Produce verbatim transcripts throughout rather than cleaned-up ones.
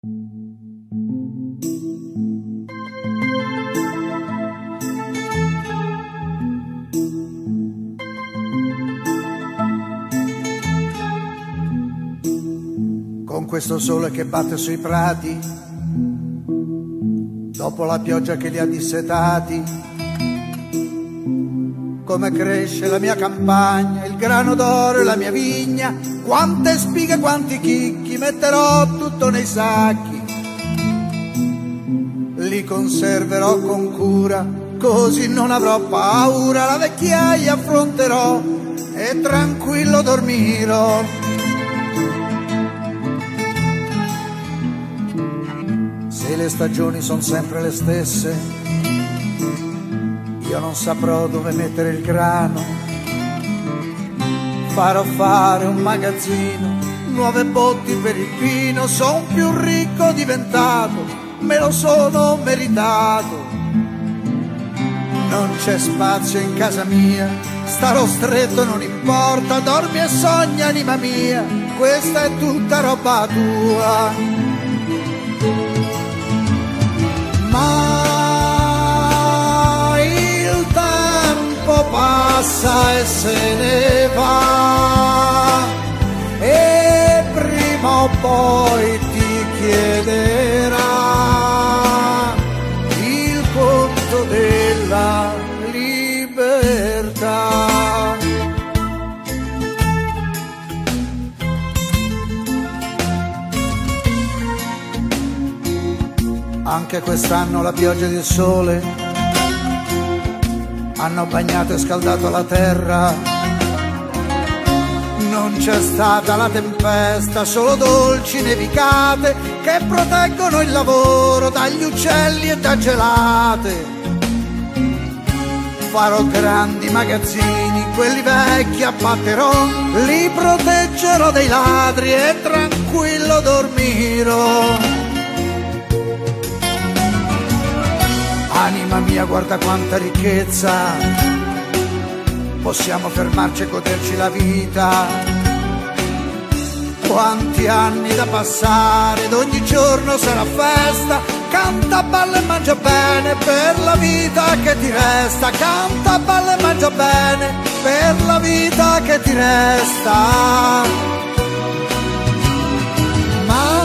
Con questo sole che batte sui prati, dopo la pioggia che li ha dissetati, come cresce la mia campagna, il grano d'oro e la mia vigna, quante spighe, quanti chicchi, metterò tutto nei sacchi, li conserverò con cura, così non avrò paura, la vecchiaia affronterò e tranquillo dormirò. Se le stagioni sono sempre le stesse, io non saprò dove mettere il grano, farò fare un magazzino, nuove botti per il vino, son più ricco diventato, me lo sono meritato. Non c'è spazio in casa mia, starò stretto non importa, dormi e sogna anima mia, questa è tutta roba tua. Ma il tempo passa e se ne va, e prima o poi ti chiederà il conto della libertà. Anche quest'anno la pioggia ed il sole hanno bagnato e scaldato la terra. Non c'è stata la tempesta, solo dolci nevicate che proteggono il lavoro dagli uccelli e da gelate. Farò grandi magazzini, quelli vecchi abbatterò, li proteggerò dai ladri e tranquillo dormirò. Anima mia, guarda quanta ricchezza, possiamo fermarci e goderci la vita. Quanti anni da passare ed ogni giorno sarà festa. Canta, balla e mangia bene per la vita che ti resta. Canta, balla e mangia bene per la vita che ti resta. Ma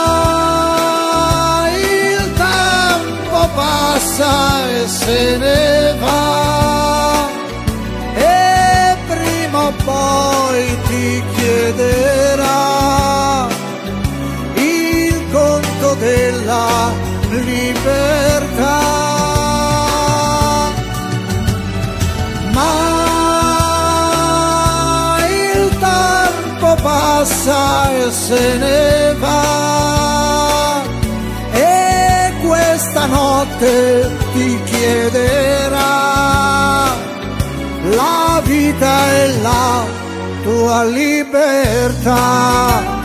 passa e se ne va, e prima o poi ti chiederà il conto della libertà. Ma il tempo passa e se ne va, questa notte ti chiederà la vita e la tua libertà.